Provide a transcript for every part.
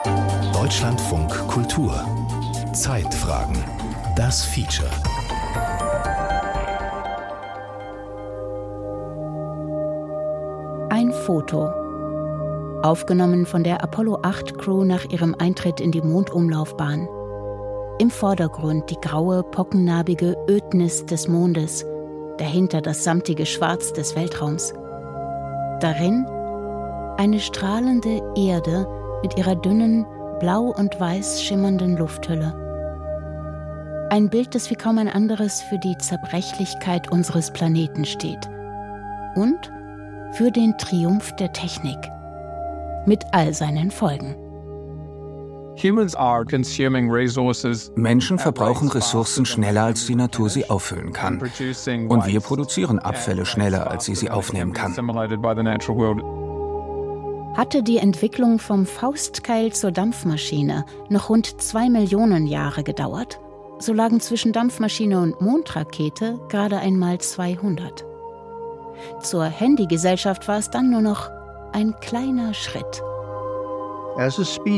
Deutschlandfunk Kultur. Zeitfragen. Das Feature. Ein Foto. Aufgenommen von der Apollo 8 Crew nach ihrem Eintritt in die Mondumlaufbahn. Im Vordergrund die graue, pockennarbige Ödnis des Mondes, dahinter das samtige Schwarz des Weltraums. Darin eine strahlende Erde mit ihrer dünnen, blau und weiß schimmernden Lufthülle. Ein Bild, das wie kaum ein anderes für die Zerbrechlichkeit unseres Planeten steht. Und für den Triumph der Technik. Mit all seinen Folgen. Menschen verbrauchen Ressourcen schneller, als die Natur sie auffüllen kann. Und wir produzieren Abfälle schneller, als sie aufnehmen kann. Hatte die Entwicklung vom Faustkeil zur Dampfmaschine noch rund 2 Millionen Jahre gedauert, so lagen zwischen Dampfmaschine und Mondrakete gerade einmal 200. Zur Handygesellschaft war es dann nur noch ein kleiner Schritt. Als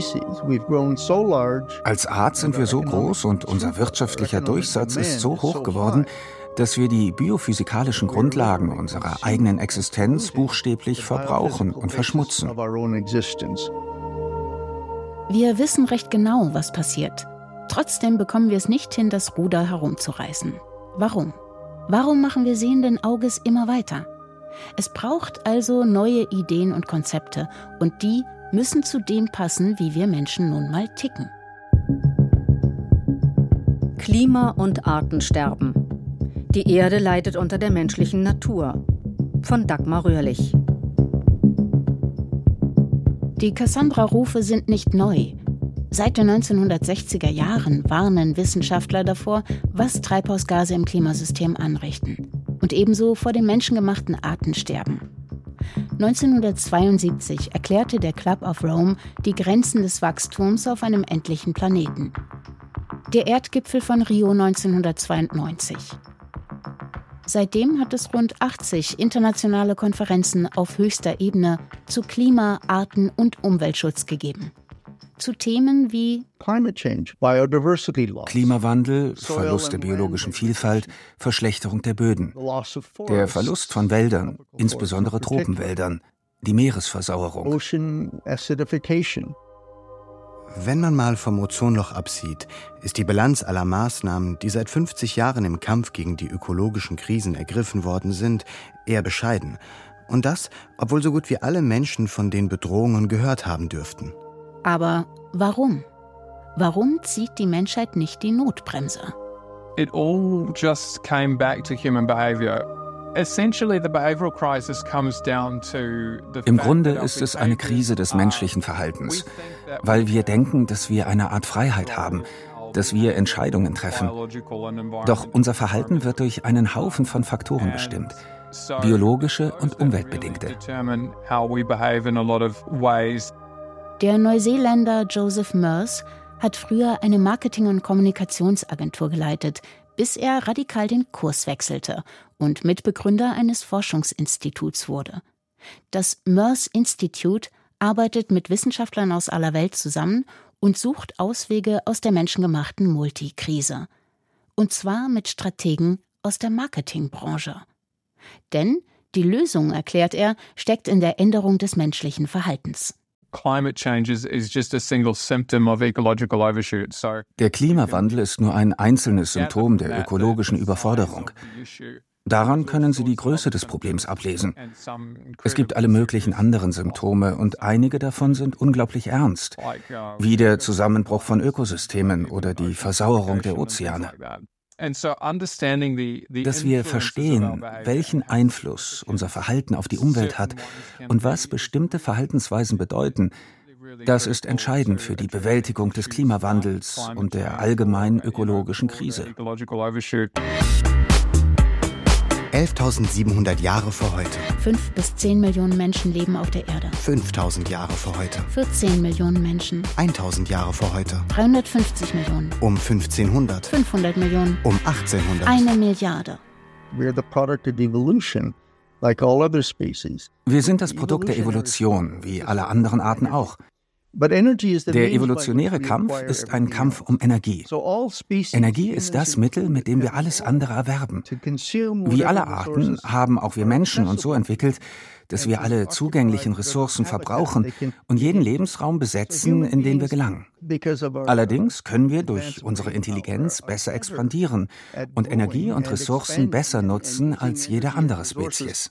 Art sind wir so groß und unser wirtschaftlicher Durchsatz ist so hoch geworden, dass wir die biophysikalischen Grundlagen unserer eigenen Existenz buchstäblich verbrauchen und verschmutzen. Wir wissen recht genau, was passiert. Trotzdem bekommen wir es nicht hin, das Ruder herumzureißen. Warum? Warum machen wir sehenden Auges immer weiter? Es braucht also neue Ideen und Konzepte, und die müssen zu dem passen, wie wir Menschen nun mal ticken. Klima- und Artensterben. Die Erde leidet unter der menschlichen Natur. Von Dagmar Röhrlich. Die Cassandra-Rufe sind nicht neu. Seit den 1960er Jahren warnen Wissenschaftler davor, was Treibhausgase im Klimasystem anrichten. Und ebenso vor dem menschengemachten Artensterben. 1972 erklärte der Club of Rome die Grenzen des Wachstums auf einem endlichen Planeten. Der Erdgipfel von Rio 1992. Seitdem hat es rund 80 internationale Konferenzen auf höchster Ebene zu Klima-, Arten- und Umweltschutz gegeben. Zu Themen wie Klimawandel, Verlust der biologischen Vielfalt, Verschlechterung der Böden, der Verlust von Wäldern, insbesondere Tropenwäldern, die Meeresversauerung. Wenn man mal vom Ozonloch absieht, ist die Bilanz aller Maßnahmen, die seit 50 Jahren im Kampf gegen die ökologischen Krisen ergriffen worden sind, eher bescheiden. Und das, obwohl so gut wie alle Menschen von den Bedrohungen gehört haben dürften. Aber warum? Warum zieht die Menschheit nicht die Notbremse? It all just came back to human behavior. Im Grunde ist es eine Krise des menschlichen Verhaltens, weil wir denken, dass wir eine Art Freiheit haben, dass wir Entscheidungen treffen. Doch unser Verhalten wird durch einen Haufen von Faktoren bestimmt, biologische und umweltbedingte. Der Neuseeländer Joseph Merce hat früher eine Marketing- und Kommunikationsagentur geleitet, bis er radikal den Kurs wechselte und Mitbegründer eines Forschungsinstituts wurde. Das Merce Institute arbeitet mit Wissenschaftlern aus aller Welt zusammen und sucht Auswege aus der menschengemachten Multikrise. Und zwar mit Strategen aus der Marketingbranche. Denn die Lösung, erklärt er, steckt in der Änderung des menschlichen Verhaltens. Der Klimawandel ist nur ein einzelnes Symptom der ökologischen Überforderung. Daran können Sie die Größe des Problems ablesen. Es gibt alle möglichen anderen Symptome und einige davon sind unglaublich ernst, wie der Zusammenbruch von Ökosystemen oder die Versauerung der Ozeane. Dass wir verstehen, welchen Einfluss unser Verhalten auf die Umwelt hat und was bestimmte Verhaltensweisen bedeuten, das ist entscheidend für die Bewältigung des Klimawandels und der allgemeinen ökologischen Krise. 11.700 Jahre vor heute. 5 bis 10 Millionen Menschen leben auf der Erde. 5.000 Jahre vor heute. 14 Millionen Menschen. 1.000 Jahre vor heute. 350 Millionen. Um 1500. 500 Millionen. Um 1800. 1 Milliarde. Wir sind das Produkt der Evolution, wie alle anderen Arten auch. Der evolutionäre Kampf ist ein Kampf um Energie. Energie ist das Mittel, mit dem wir alles andere erwerben. Wie alle Arten haben auch wir Menschen uns so entwickelt, dass wir alle zugänglichen Ressourcen verbrauchen und jeden Lebensraum besetzen, in den wir gelangen. Allerdings können wir durch unsere Intelligenz besser expandieren und Energie und Ressourcen besser nutzen als jede andere Spezies.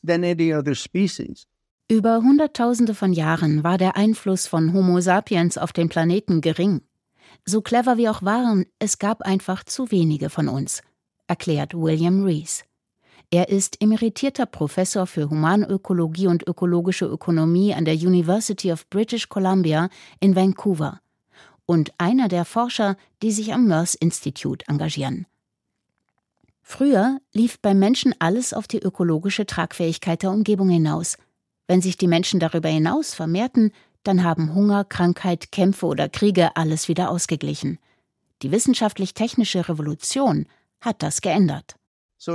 Über Hunderttausende von Jahren war der Einfluss von Homo sapiens auf den Planeten gering. So clever wir auch waren, es gab einfach zu wenige von uns, erklärt William Rees. Er ist emeritierter Professor für Humanökologie und ökologische Ökonomie an der University of British Columbia in Vancouver und einer der Forscher, die sich am Moers Institute engagieren. Früher lief beim Menschen alles auf die ökologische Tragfähigkeit der Umgebung hinaus. Wenn sich die Menschen darüber hinaus vermehrten, dann haben Hunger, Krankheit, Kämpfe oder Kriege alles wieder ausgeglichen. Die wissenschaftlich-technische Revolution hat das geändert. Es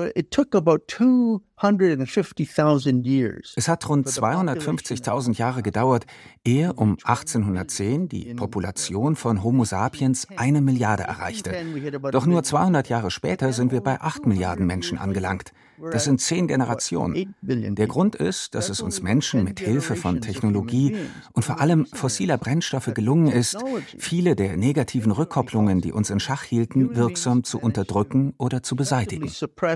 hat rund 250.000 Jahre gedauert, ehe um 1810 die Population von Homo sapiens 1 Milliarde erreichte. Doch nur 200 Jahre später sind wir bei 8 Milliarden Menschen angelangt. Das sind 10 Generationen. Der Grund ist, dass es uns Menschen mit Hilfe von Technologie und vor allem fossiler Brennstoffe gelungen ist, viele der negativen Rückkopplungen, die uns in Schach hielten, wirksam zu unterdrücken oder zu beseitigen.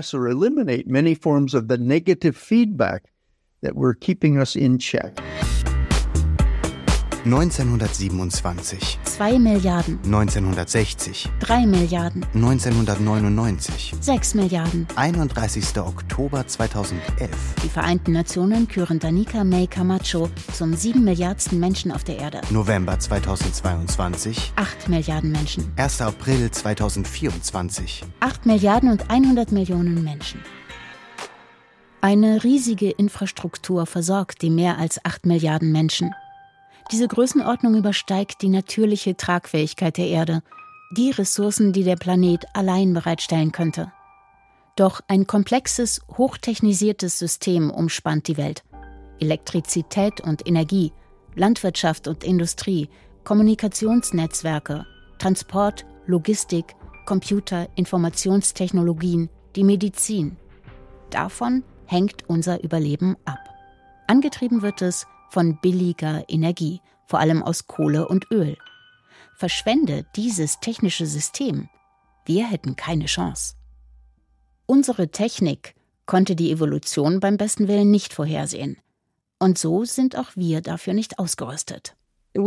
1927. 2 Milliarden. 1960. 3 Milliarden. 1999. 6 Milliarden. 31. Oktober 2011. Die Vereinten Nationen küren Danica May Camacho zum 7 Milliardsten Menschen auf der Erde. November 2022. 8 Milliarden Menschen. 1. April 2024. 8 Milliarden und 100 Millionen Menschen. Eine riesige Infrastruktur versorgt die mehr als 8 Milliarden Menschen. Diese Größenordnung übersteigt die natürliche Tragfähigkeit der Erde, die Ressourcen, die der Planet allein bereitstellen könnte. Doch ein komplexes, hochtechnisiertes System umspannt die Welt. Elektrizität und Energie, Landwirtschaft und Industrie, Kommunikationsnetzwerke, Transport, Logistik, Computer, Informationstechnologien, die Medizin. Davon hängt unser Überleben ab. Angetrieben wird es von billiger Energie, vor allem aus Kohle und Öl. Verschwende dieses technische System, wir hätten keine Chance. Unsere Technik konnte die Evolution beim besten Willen nicht vorhersehen. Und so sind auch wir dafür nicht ausgerüstet. Wir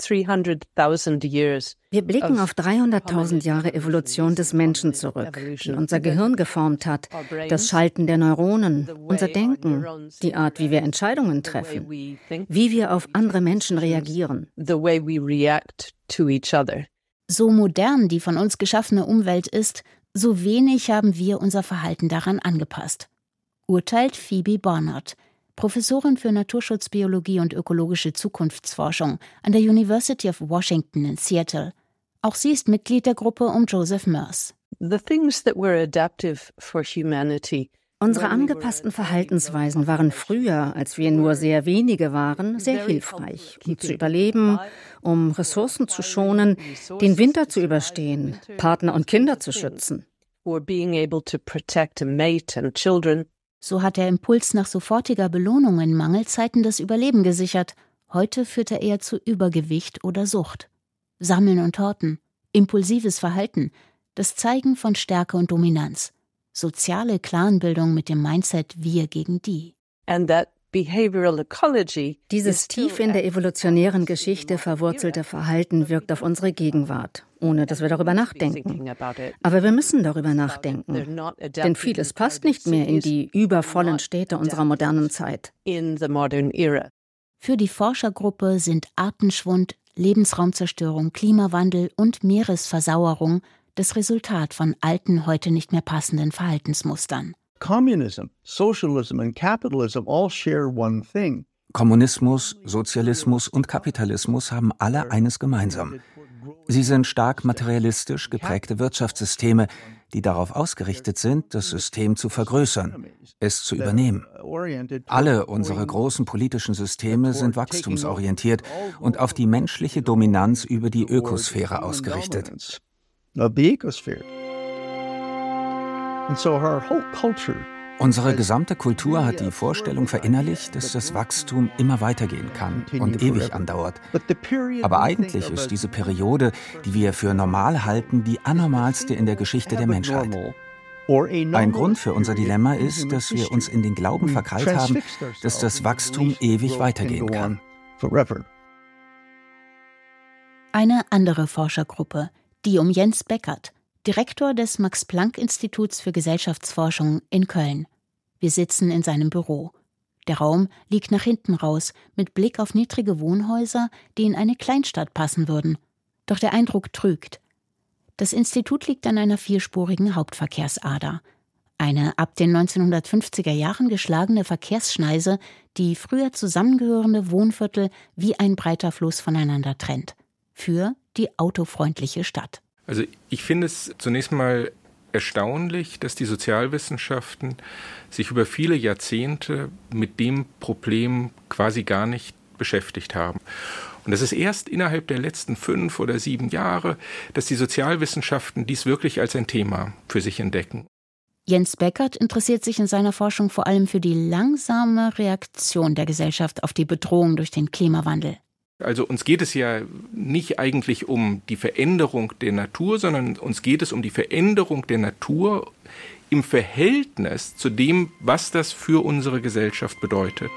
blicken auf 300.000 Jahre Evolution des Menschen zurück, die unser Gehirn geformt hat, das Schalten der Neuronen, unser Denken, die Art, wie wir Entscheidungen treffen, wie wir auf andere Menschen reagieren. So modern die von uns geschaffene Umwelt ist, so wenig haben wir unser Verhalten daran angepasst, urteilt Phoebe Barnard, Professorin für Naturschutzbiologie und ökologische Zukunftsforschung an der University of Washington in Seattle. Auch sie ist Mitglied der Gruppe um Joseph Moers. Unsere angepassten Verhaltensweisen waren früher, als wir nur sehr wenige waren, sehr hilfreich, um zu überleben, um Ressourcen zu schonen, den Winter zu überstehen, Partner und Kinder zu schützen. So hat der Impuls nach sofortiger Belohnung in Mangelzeiten das Überleben gesichert. Heute führt er eher zu Übergewicht oder Sucht. Sammeln und Horten, impulsives Verhalten, das Zeigen von Stärke und Dominanz, soziale Clanbildung mit dem Mindset Wir gegen die. Dieses tief in der evolutionären Geschichte verwurzelte Verhalten wirkt auf unsere Gegenwart, ohne dass wir darüber nachdenken. Aber wir müssen darüber nachdenken, denn vieles passt nicht mehr in die übervollen Städte unserer modernen Zeit. Für die Forschergruppe sind Artenschwund, Lebensraumzerstörung, Klimawandel und Meeresversauerung das Resultat von alten, heute nicht mehr passenden Verhaltensmustern. Kommunismus, Sozialismus und Kapitalismus haben alle eines gemeinsam. Sie sind stark materialistisch geprägte Wirtschaftssysteme, die darauf ausgerichtet sind, das System zu vergrößern, es zu übernehmen. Alle unsere großen politischen Systeme sind wachstumsorientiert und auf die menschliche Dominanz über die Ökosphäre ausgerichtet. Unsere gesamte Kultur hat die Vorstellung verinnerlicht, dass das Wachstum immer weitergehen kann und ewig andauert. Aber eigentlich ist diese Periode, die wir für normal halten, die anormalste in der Geschichte der Menschheit. Ein Grund für unser Dilemma ist, dass wir uns in den Glauben verkrallt haben, dass das Wachstum ewig weitergehen kann. Eine andere Forschergruppe, die um Jens Beckert, Direktor des Max-Planck-Instituts für Gesellschaftsforschung in Köln. Wir sitzen in seinem Büro. Der Raum liegt nach hinten raus, mit Blick auf niedrige Wohnhäuser, die in eine Kleinstadt passen würden. Doch der Eindruck trügt. Das Institut liegt an einer vierspurigen Hauptverkehrsader. Eine ab den 1950er Jahren geschlagene Verkehrsschneise, die früher zusammengehörende Wohnviertel wie ein breiter Fluss voneinander trennt. Für die autofreundliche Stadt. Also ich finde es zunächst mal erstaunlich, dass die Sozialwissenschaften sich über viele Jahrzehnte mit dem Problem quasi gar nicht beschäftigt haben. Und es ist erst innerhalb der letzten 5 oder 7 Jahre, dass die Sozialwissenschaften dies wirklich als ein Thema für sich entdecken. Jens Beckert interessiert sich in seiner Forschung vor allem für die langsame Reaktion der Gesellschaft auf die Bedrohung durch den Klimawandel. Also uns geht es ja nicht eigentlich um die Veränderung der Natur, sondern uns geht es um die Veränderung der Natur im Verhältnis zu dem, was das für unsere Gesellschaft bedeutet.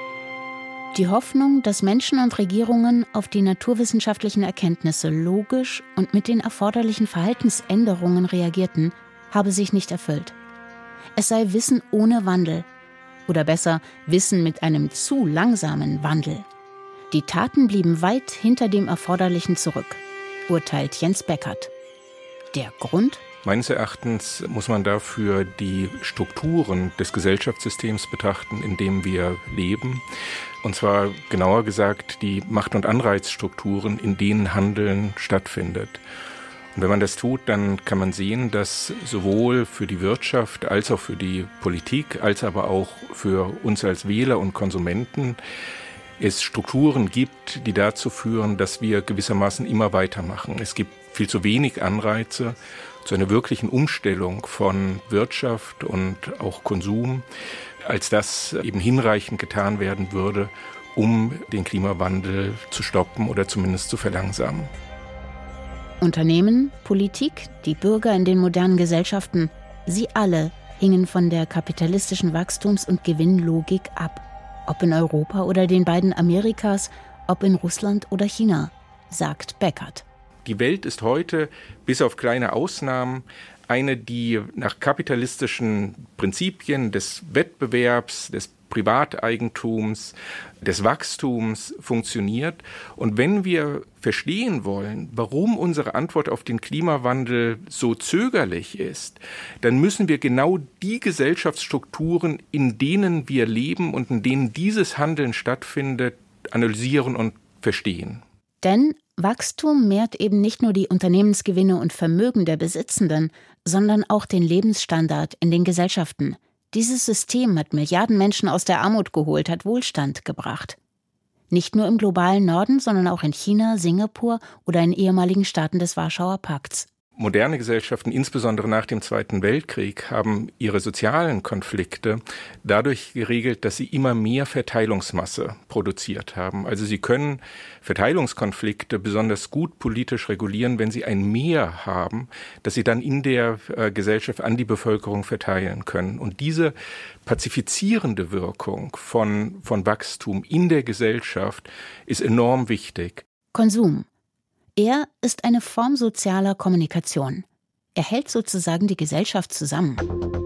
Die Hoffnung, dass Menschen und Regierungen auf die naturwissenschaftlichen Erkenntnisse logisch und mit den erforderlichen Verhaltensänderungen reagierten, habe sich nicht erfüllt. Es sei Wissen ohne Wandel. Oder besser, Wissen mit einem zu langsamen Wandel. Die Taten blieben weit hinter dem Erforderlichen zurück, urteilt Jens Beckert. Der Grund? Meines Erachtens muss man dafür die Strukturen des Gesellschaftssystems betrachten, in dem wir leben. Und zwar genauer gesagt die Macht- und Anreizstrukturen, in denen Handeln stattfindet. Und wenn man das tut, dann kann man sehen, dass sowohl für die Wirtschaft als auch für die Politik, als aber auch für uns als Wähler und Konsumenten es Strukturen gibt, die dazu führen, dass wir gewissermaßen immer weitermachen. Es gibt viel zu wenig Anreize zu einer wirklichen Umstellung von Wirtschaft und auch Konsum, als das eben hinreichend getan werden würde, um den Klimawandel zu stoppen oder zumindest zu verlangsamen. Unternehmen, Politik, die Bürger in den modernen Gesellschaften, sie alle hingen von der kapitalistischen Wachstums- und Gewinnlogik ab. Ob in Europa oder den beiden Amerikas, ob in Russland oder China, sagt Beckert. Die Welt ist heute, bis auf kleine Ausnahmen, eine, die nach kapitalistischen Prinzipien des Wettbewerbs, des Privateigentums, des Wachstums funktioniert. Und wenn wir verstehen wollen, warum unsere Antwort auf den Klimawandel so zögerlich ist, dann müssen wir genau die Gesellschaftsstrukturen, in denen wir leben und in denen dieses Handeln stattfindet, analysieren und verstehen. Denn Wachstum mehrt eben nicht nur die Unternehmensgewinne und Vermögen der Besitzenden, sondern auch den Lebensstandard in den Gesellschaften. Dieses System hat Milliarden Menschen aus der Armut geholt, hat Wohlstand gebracht. Nicht nur im globalen Norden, sondern auch in China, Singapur oder in ehemaligen Staaten des Warschauer Pakts. Moderne Gesellschaften, insbesondere nach dem Zweiten Weltkrieg, haben ihre sozialen Konflikte dadurch geregelt, dass sie immer mehr Verteilungsmasse produziert haben. Also sie können Verteilungskonflikte besonders gut politisch regulieren, wenn sie ein Mehr haben, das sie dann in der Gesellschaft an die Bevölkerung verteilen können. Und diese pazifizierende Wirkung von Wachstum in der Gesellschaft ist enorm wichtig. Konsum. Er ist eine Form sozialer Kommunikation. Er hält sozusagen die Gesellschaft zusammen.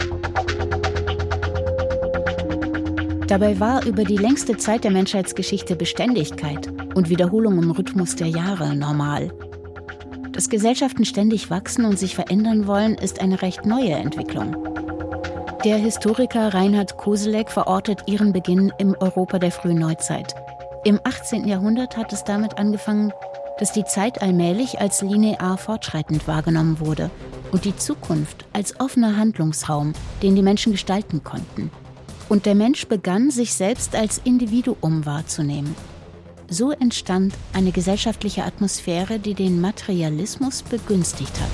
Dabei war über die längste Zeit der Menschheitsgeschichte Beständigkeit und Wiederholung im Rhythmus der Jahre normal. Dass Gesellschaften ständig wachsen und sich verändern wollen, ist eine recht neue Entwicklung. Der Historiker Reinhard Koselleck verortet ihren Beginn im Europa der frühen Neuzeit. Im 18. Jahrhundert hat es damit angefangen, dass die Zeit allmählich als linear fortschreitend wahrgenommen wurde und die Zukunft als offener Handlungsraum, den die Menschen gestalten konnten. Und der Mensch begann, sich selbst als Individuum wahrzunehmen. So entstand eine gesellschaftliche Atmosphäre, die den Materialismus begünstigt hat.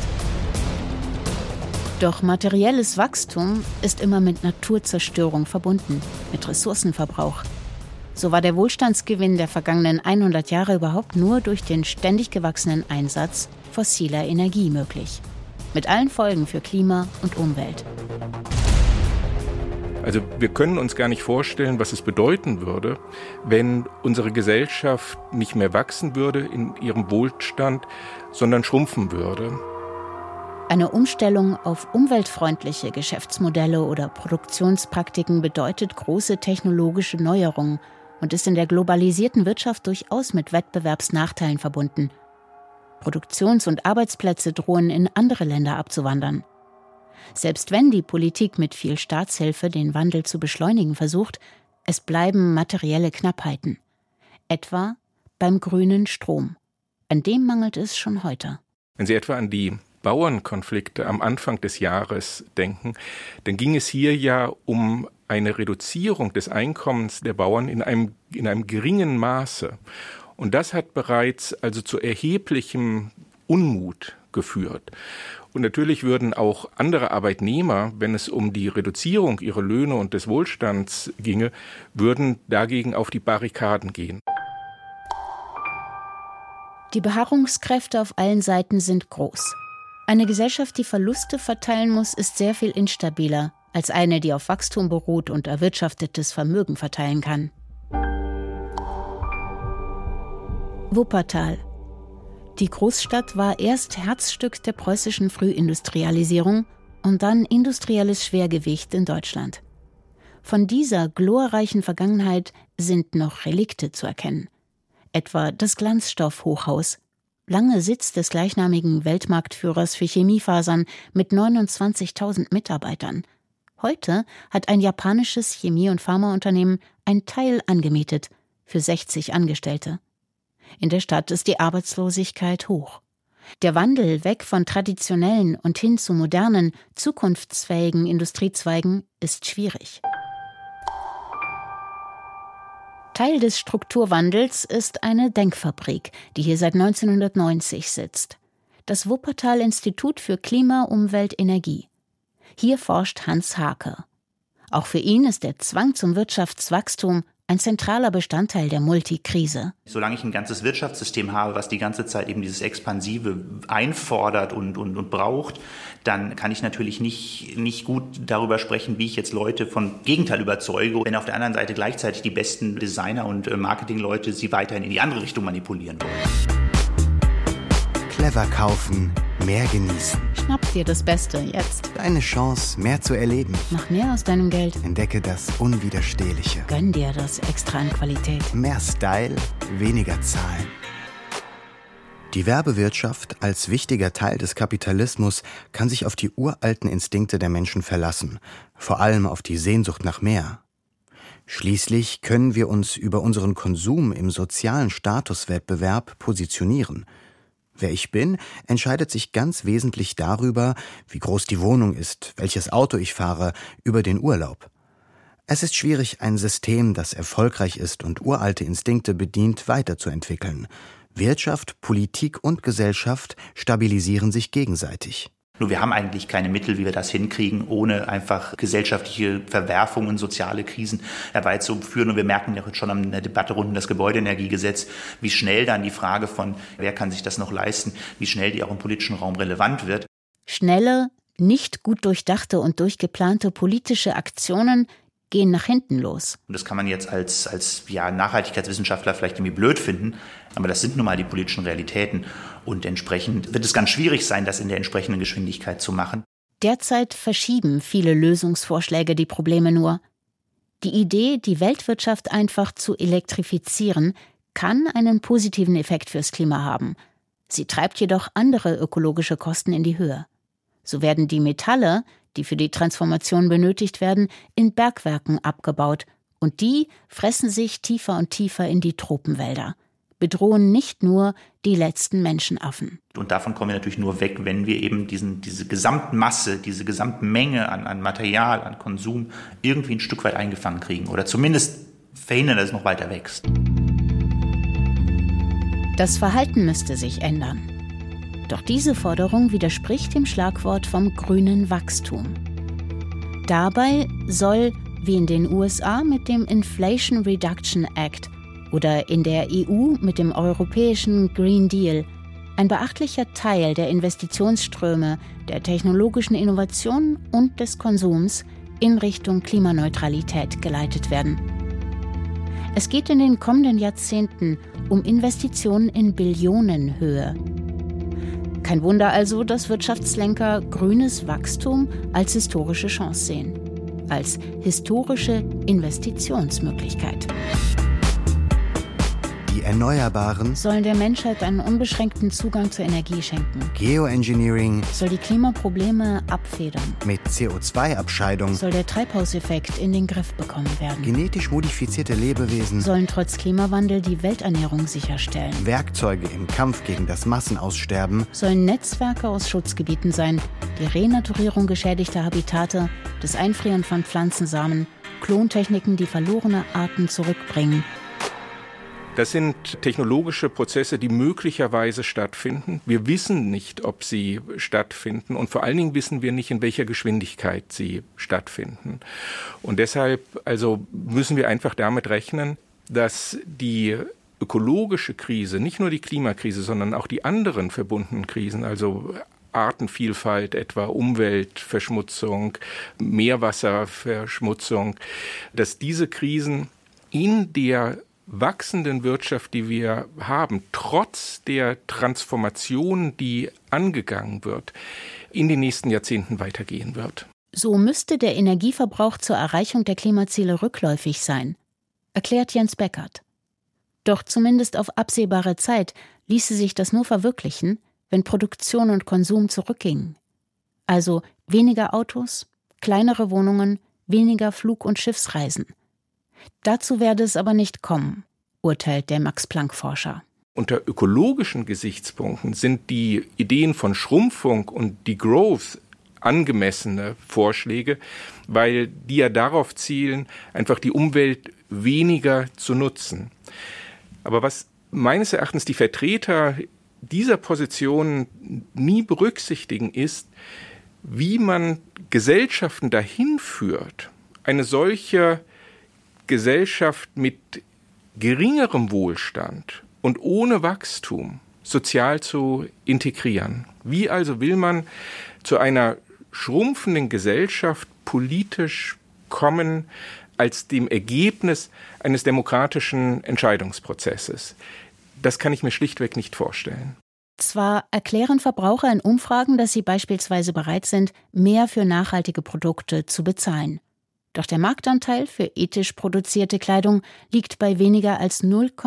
Doch materielles Wachstum ist immer mit Naturzerstörung verbunden, mit Ressourcenverbrauch. So war der Wohlstandsgewinn der vergangenen 100 Jahre überhaupt nur durch den ständig gewachsenen Einsatz fossiler Energie möglich. Mit allen Folgen für Klima und Umwelt. Also wir können uns gar nicht vorstellen, was es bedeuten würde, wenn unsere Gesellschaft nicht mehr wachsen würde in ihrem Wohlstand, sondern schrumpfen würde. Eine Umstellung auf umweltfreundliche Geschäftsmodelle oder Produktionspraktiken bedeutet große technologische Neuerungen und ist in der globalisierten Wirtschaft durchaus mit Wettbewerbsnachteilen verbunden. Produktions- und Arbeitsplätze drohen in andere Länder abzuwandern. Selbst wenn die Politik mit viel Staatshilfe den Wandel zu beschleunigen versucht, es bleiben materielle Knappheiten. Etwa beim grünen Strom. An dem mangelt es schon heute. Wenn Sie etwa an die Bauernkonflikte am Anfang des Jahres denken, dann ging es hier ja um eine Reduzierung des Einkommens der Bauern in einem geringen Maße. Und das hat bereits also zu erheblichem Unmut geführt. Und natürlich würden auch andere Arbeitnehmer, wenn es um die Reduzierung ihrer Löhne und des Wohlstands ginge, würden dagegen auf die Barrikaden gehen. Die Beharrungskräfte auf allen Seiten sind groß. Eine Gesellschaft, die Verluste verteilen muss, ist sehr viel instabiler als eine, die auf Wachstum beruht und erwirtschaftetes Vermögen verteilen kann. Wuppertal. Die Großstadt war erst Herzstück der preußischen Frühindustrialisierung und dann industrielles Schwergewicht in Deutschland. Von dieser glorreichen Vergangenheit sind noch Relikte zu erkennen. Etwa das Glanzstoff-Hochhaus, lange Sitz des gleichnamigen Weltmarktführers für Chemiefasern mit 29.000 Mitarbeitern. Heute hat ein japanisches Chemie- und Pharmaunternehmen ein Teil angemietet für 60 Angestellte. In der Stadt ist die Arbeitslosigkeit hoch. Der Wandel weg von traditionellen und hin zu modernen, zukunftsfähigen Industriezweigen ist schwierig. Teil des Strukturwandels ist eine Denkfabrik, die hier seit 1990 sitzt. Das Wuppertal-Institut für Klima, Umwelt, Energie. Hier forscht Hans Hake. Auch für ihn ist der Zwang zum Wirtschaftswachstum ein zentraler Bestandteil der Multikrise. Solange ich ein ganzes Wirtschaftssystem habe, was die ganze Zeit eben dieses Expansive einfordert und braucht, dann kann ich natürlich nicht gut darüber sprechen, wie ich jetzt Leute vom Gegenteil überzeuge, wenn auf der anderen Seite gleichzeitig die besten Designer und Marketingleute sie weiterhin in die andere Richtung manipulieren wollen. Clever kaufen, mehr genießen. Schnapp dir das Beste jetzt. Deine Chance, mehr zu erleben. Mach mehr aus deinem Geld. Entdecke das Unwiderstehliche. Gönn dir das extra an Qualität. Mehr Style, weniger Zahlen. Die Werbewirtschaft als wichtiger Teil des Kapitalismus kann sich auf die uralten Instinkte der Menschen verlassen, vor allem auf die Sehnsucht nach mehr. Schließlich können wir uns über unseren Konsum im sozialen Statuswettbewerb positionieren. Wer ich bin, entscheidet sich ganz wesentlich darüber, wie groß die Wohnung ist, welches Auto ich fahre, über den Urlaub. Es ist schwierig, ein System, das erfolgreich ist und uralte Instinkte bedient, weiterzuentwickeln. Wirtschaft, Politik und Gesellschaft stabilisieren sich gegenseitig. Nur wir haben eigentlich keine Mittel, wie wir das hinkriegen, ohne einfach gesellschaftliche Verwerfungen, soziale Krisen herbeizuführen. Und wir merken ja schon an der Debatte rund um das Gebäudeenergiegesetz, wie schnell dann die Frage von, wer kann sich das noch leisten, wie schnell die auch im politischen Raum relevant wird. Schnelle, nicht gut durchdachte und durchgeplante politische Aktionen gehen nach hinten los. Und das kann man jetzt als Nachhaltigkeitswissenschaftler vielleicht irgendwie blöd finden, aber das sind nun mal die politischen Realitäten. Und entsprechend wird es ganz schwierig sein, das in der entsprechenden Geschwindigkeit zu machen. Derzeit verschieben viele Lösungsvorschläge die Probleme nur. Die Idee, die Weltwirtschaft einfach zu elektrifizieren, kann einen positiven Effekt fürs Klima haben. Sie treibt jedoch andere ökologische Kosten in die Höhe. So werden die Metalle, die für die Transformation benötigt werden, in Bergwerken abgebaut und die fressen sich tiefer und tiefer in die Tropenwälder. bedrohen nicht nur die letzten Menschenaffen. Und davon kommen wir natürlich nur weg, wenn wir eben diese Gesamtmasse, diese Gesamtmenge an Material, an Konsum irgendwie ein Stück weit eingefangen kriegen oder zumindest verhindern, dass es noch weiter wächst. Das Verhalten müsste sich ändern. Doch diese Forderung widerspricht dem Schlagwort vom grünen Wachstum. Dabei soll, wie in den USA mit dem Inflation Reduction Act oder in der EU mit dem europäischen Green Deal, ein beachtlicher Teil der Investitionsströme, der technologischen Innovation und des Konsums in Richtung Klimaneutralität geleitet werden. Es geht in den kommenden Jahrzehnten um Investitionen in Billionenhöhe. Kein Wunder also, dass Wirtschaftslenker grünes Wachstum als historische Chance sehen, als historische Investitionsmöglichkeit. Die Erneuerbaren sollen der Menschheit einen unbeschränkten Zugang zur Energie schenken. Geoengineering Soll die Klimaprobleme abfedern. mit CO2-Abscheidung, Soll der Treibhauseffekt in den Griff bekommen werden. genetisch modifizierte Lebewesen, Sollen trotz Klimawandel die Welternährung sicherstellen. Werkzeuge im Kampf gegen das Massenaussterben, Sollen Netzwerke aus Schutzgebieten sein, die Renaturierung geschädigter Habitate, das Einfrieren von Pflanzensamen, Klontechniken, die verlorene Arten zurückbringen. Das sind technologische Prozesse, die möglicherweise stattfinden. Wir wissen nicht, ob sie stattfinden und vor allen Dingen wissen wir nicht, in welcher Geschwindigkeit sie stattfinden. Und deshalb müssen wir einfach damit rechnen, dass die ökologische Krise, nicht nur die Klimakrise, sondern auch die anderen verbundenen Krisen, also Artenvielfalt, etwa Umweltverschmutzung, Meerwasserverschmutzung, dass diese Krisen in der wachsenden Wirtschaft, die wir haben, trotz der Transformation, die angegangen wird, in den nächsten Jahrzehnten weitergehen wird. So müsste der Energieverbrauch zur Erreichung der Klimaziele rückläufig sein, erklärt Jens Beckert. Doch zumindest auf absehbare Zeit ließe sich das nur verwirklichen, wenn Produktion und Konsum zurückgingen. Also weniger Autos, kleinere Wohnungen, weniger Flug- und Schiffsreisen. Dazu werde es aber nicht kommen, urteilt der Max-Planck-Forscher. Unter ökologischen Gesichtspunkten sind die Ideen von Schrumpfung und Degrowth angemessene Vorschläge, weil die ja darauf zielen, einfach die Umwelt weniger zu nutzen. Aber was meines Erachtens die Vertreter dieser Position nie berücksichtigen, ist, wie man Gesellschaften dahin führt, eine solche Gesellschaft mit geringerem Wohlstand und ohne Wachstum sozial zu integrieren. Wie also will man zu einer schrumpfenden Gesellschaft politisch kommen als dem Ergebnis eines demokratischen Entscheidungsprozesses? Das kann ich mir schlichtweg nicht vorstellen. Zwar erklären Verbraucher in Umfragen, dass sie beispielsweise bereit sind, mehr für nachhaltige Produkte zu bezahlen. Doch der Marktanteil für ethisch produzierte Kleidung liegt bei weniger als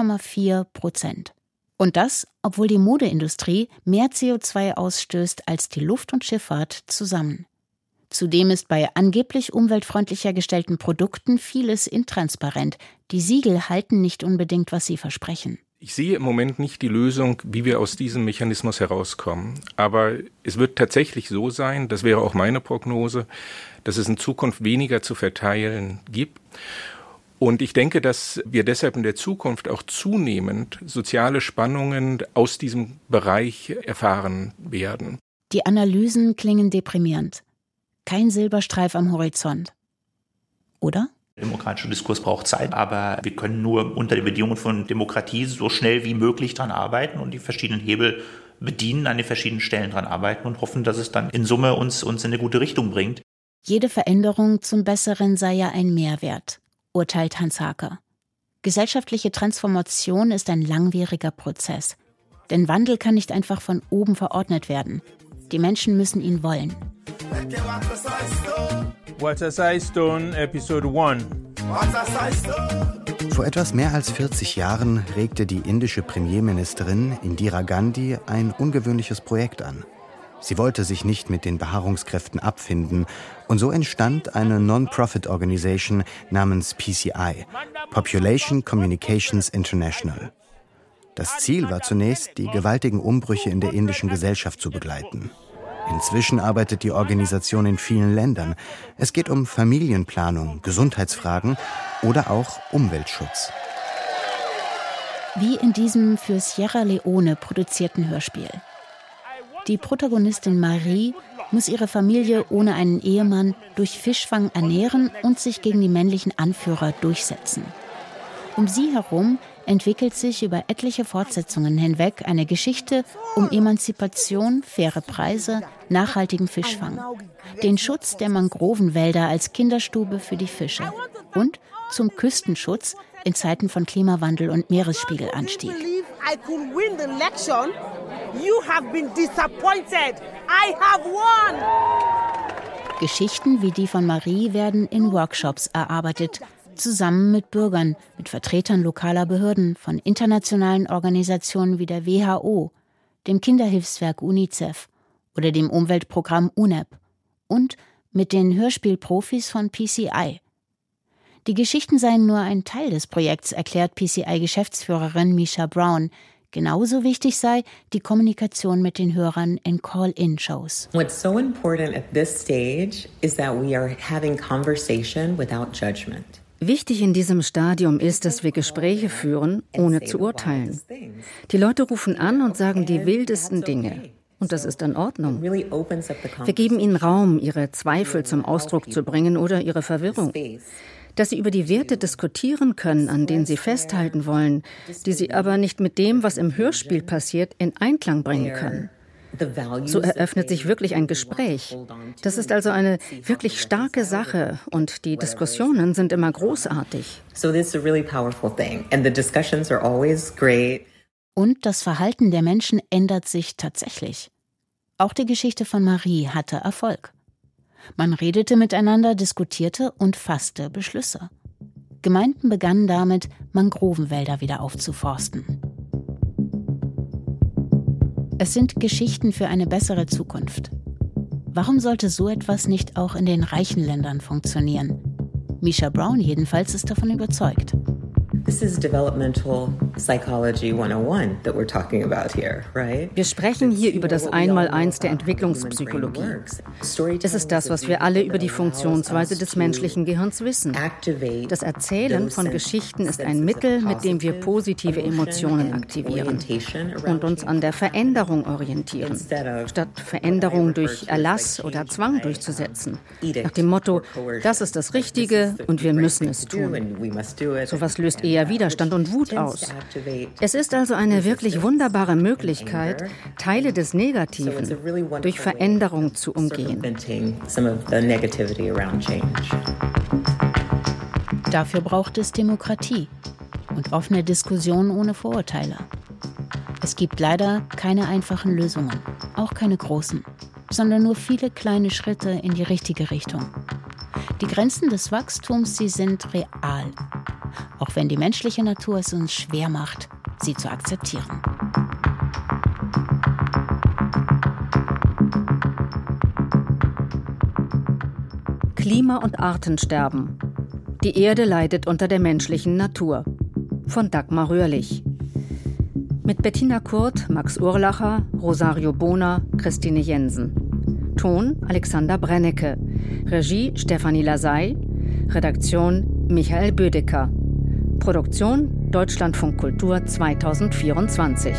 0,4%. Und das, obwohl die Modeindustrie mehr CO2 ausstößt als die Luft- und Schifffahrt zusammen. Zudem ist bei angeblich umweltfreundlich hergestellten Produkten vieles intransparent. Die Siegel halten nicht unbedingt, was sie versprechen. Ich sehe im Moment nicht die Lösung, wie wir aus diesem Mechanismus herauskommen. Aber es wird tatsächlich so sein, das wäre auch meine Prognose, dass es in Zukunft weniger zu verteilen gibt. Und ich denke, dass wir deshalb in der Zukunft auch zunehmend soziale Spannungen aus diesem Bereich erfahren werden. Die Analysen klingen deprimierend. Kein Silberstreif am Horizont. Oder? Der demokratische Diskurs braucht Zeit, aber wir können nur unter den Bedingungen von Demokratie so schnell wie möglich dran arbeiten und die verschiedenen Hebel bedienen, an den verschiedenen Stellen dran arbeiten und hoffen, dass es dann in Summe uns in eine gute Richtung bringt. Jede Veränderung zum Besseren sei ja ein Mehrwert, urteilt Hans Haker. Gesellschaftliche Transformation ist ein langwieriger Prozess. Denn Wandel kann nicht einfach von oben verordnet werden. Die Menschen müssen ihn wollen. Waterside Stone, Episode 1. Vor etwas mehr als 40 Jahren regte die indische Premierministerin Indira Gandhi ein ungewöhnliches Projekt an. Sie wollte sich nicht mit den Beharrungskräften abfinden und so entstand eine Non-Profit-Organisation namens PCI, Population Communications International. Das Ziel war zunächst, die gewaltigen Umbrüche in der indischen Gesellschaft zu begleiten. Inzwischen arbeitet die Organisation in vielen Ländern. Es geht um Familienplanung, Gesundheitsfragen oder auch Umweltschutz. Wie in diesem für Sierra Leone produzierten Hörspiel. Die Protagonistin Marie muss ihre Familie ohne einen Ehemann durch Fischfang ernähren und sich gegen die männlichen Anführer durchsetzen. Um sie herum entwickelt sich über etliche Fortsetzungen hinweg eine Geschichte um Emanzipation, faire Preise, nachhaltigen Fischfang, den Schutz der Mangrovenwälder als Kinderstube für die Fische und zum Küstenschutz in Zeiten von Klimawandel und Meeresspiegelanstieg. Geschichten wie die von Marie werden in Workshops erarbeitet, zusammen mit Bürgern, mit Vertretern lokaler Behörden, von internationalen Organisationen wie der WHO, dem Kinderhilfswerk UNICEF oder dem Umweltprogramm UNEP und mit den Hörspielprofis von PCI. Die Geschichten seien nur ein Teil des Projekts, erklärt PCI-Geschäftsführerin Misha Brown. Genauso wichtig sei die Kommunikation mit den Hörern in Call-in-Shows. What's so important at this stage is that we are having conversation without judgment. Wichtig in diesem Stadium ist, dass wir Gespräche führen, ohne zu urteilen. Die Leute rufen an und sagen die wildesten Dinge. Und das ist in Ordnung. Wir geben ihnen Raum, ihre Zweifel zum Ausdruck zu bringen oder ihre Verwirrung. Dass sie über die Werte diskutieren können, an denen sie festhalten wollen, die sie aber nicht mit dem, was im Hörspiel passiert, in Einklang bringen können. So eröffnet sich wirklich ein Gespräch. Das ist also eine wirklich starke Sache und die Diskussionen sind immer großartig. Und das Verhalten der Menschen ändert sich tatsächlich. Auch die Geschichte von Marie hatte Erfolg. Man redete miteinander, diskutierte und fasste Beschlüsse. Gemeinden begannen damit, Mangrovenwälder wieder aufzuforsten. Es sind Geschichten für eine bessere Zukunft. Warum sollte so etwas nicht auch in den reichen Ländern funktionieren? Misha Brown jedenfalls ist davon überzeugt. This is developmental psychology 101 that we're talking about here, right? Wir sprechen hier über das Einmaleins der Entwicklungspsychologie. Es ist das, was wir alle über die Funktionsweise des menschlichen Gehirns wissen. Das Erzählen von Geschichten ist ein Mittel, mit dem wir positive Emotionen aktivieren und uns an der Veränderung orientieren, statt Veränderung durch Erlass oder Zwang durchzusetzen. Nach dem Motto, das ist das Richtige und wir müssen es tun. Sowas löst eher Widerstand und Wut aus. Es ist also eine wirklich wunderbare Möglichkeit, Teile des Negativen durch Veränderung zu umgehen. Dafür braucht es Demokratie und offene Diskussionen ohne Vorurteile. Es gibt leider keine einfachen Lösungen, auch keine großen, sondern nur viele kleine Schritte in die richtige Richtung. Die Grenzen des Wachstums, sie sind real. Auch wenn die menschliche Natur es uns schwer macht, sie zu akzeptieren. Klima und Artensterben. Die Erde leidet unter der menschlichen Natur. Von Dagmar Röhrlich. Mit Bettina Kurt, Max Urlacher, Rosario Bona, Christine Jensen. Ton Alexander Brennecke. Regie Stefanie Lasey. Redaktion Michael Bödecker. Produktion Deutschlandfunk Kultur 2024.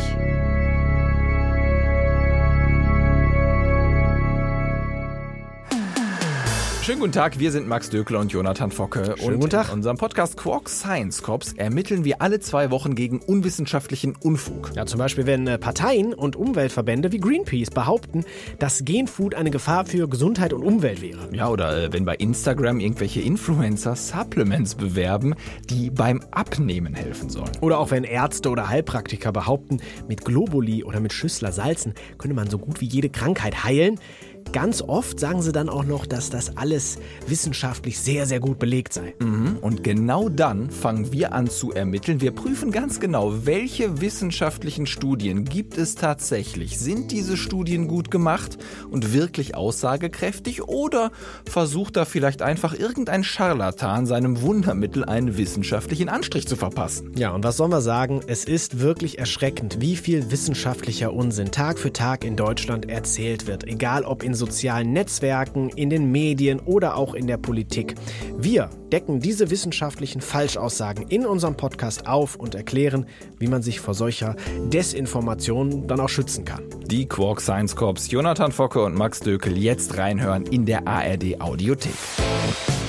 Schönen guten Tag, wir sind Max Döckler und Jonathan Focke. Schönen guten Tag. In unserem Podcast Quark Science Cops ermitteln wir alle 2 Wochen gegen unwissenschaftlichen Unfug. Ja, zum Beispiel, wenn Parteien und Umweltverbände wie Greenpeace behaupten, dass Genfood eine Gefahr für Gesundheit und Umwelt wäre. Ja, oder wenn bei Instagram irgendwelche Influencer Supplements bewerben, die beim Abnehmen helfen sollen. Oder auch wenn Ärzte oder Heilpraktiker behaupten, mit Globuli oder mit Schüssler Salzen könne man so gut wie jede Krankheit heilen. Ganz oft sagen sie dann auch noch, dass das alles wissenschaftlich sehr, sehr gut belegt sei. Und genau dann fangen wir an zu ermitteln. Wir prüfen ganz genau, welche wissenschaftlichen Studien gibt es tatsächlich. Sind diese Studien gut gemacht und wirklich aussagekräftig oder versucht da vielleicht einfach irgendein Scharlatan seinem Wundermittel einen wissenschaftlichen Anstrich zu verpassen? Ja, und was sollen wir sagen? Es ist wirklich erschreckend, wie viel wissenschaftlicher Unsinn Tag für Tag in Deutschland erzählt wird. Egal ob in sozialen Netzwerken, in den Medien oder auch in der Politik. Wir decken diese wissenschaftlichen Falschaussagen in unserem Podcast auf und erklären, wie man sich vor solcher Desinformation dann auch schützen kann. Die Quark Science Corps, Jonathan Focke und Max Dökel, jetzt reinhören in der ARD Audiothek.